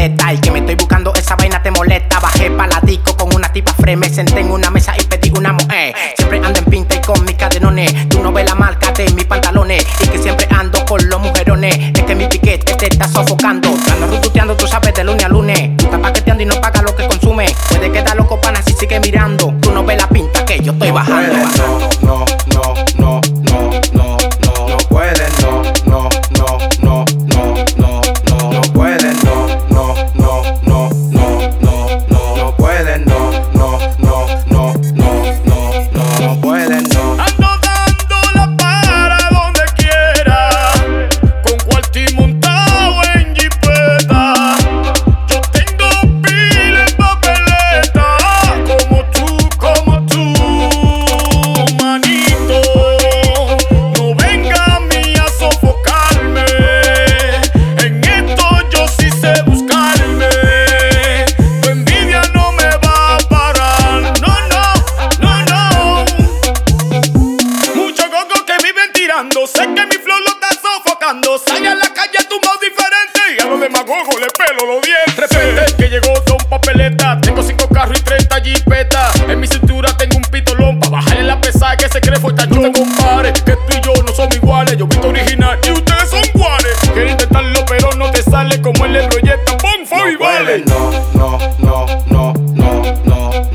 papeleta y que me estoy buscando esa vaina te molesta. Bajé pa' la disco con una tipa fre, me senté en una mesa y pedí una mujer. Siempre ando en pinta y con mis cadenones, tú no ves la marca de mis pantalones y que siempre ando con los mujerones. Es que mi piquete te está sofocando, te ando rututeando, tú sabes, de lunes a lunes. Tú estás paqueteando y no pagas lo que consume. Puede quedar loco pana si sigue mirando, tú no ves la pinta que yo estoy bajando. No, no, no, no, no, no, no puedes, no, no, no, no, no, no, no, no puedes, no, no, no, no, no, no, no, no puedes, no, no, no, no, no, no, no, no puedes, no. Ando dando la para donde quiera, con cuarto y montado en jipeta. Yo tengo pila en papeleta, como tú, manito. No venga a mí a sofocarme, en esto yo sí sé buscarme. Tu envidia no me va a parar, no, no, no, no. Muchos gongos que viven tirando, sé que mi flow lo está sofocando. Sale a la calle tu modo diferente y a los demagogos le pelo los dientes. Repente que llegó son papeletas, tengo 5 carros y 30 jipetas. En mi cintura tengo un pitolón pa' bajarle la pesada que se cree fuerte. No te compares, que tú y yo no somos iguales. Yo visto original y ustedes son guares. Quieren intentarlo pero no te sale como él le proyecta. ¡Pum! ¡Fue y vale! No, no, no, no, no, no,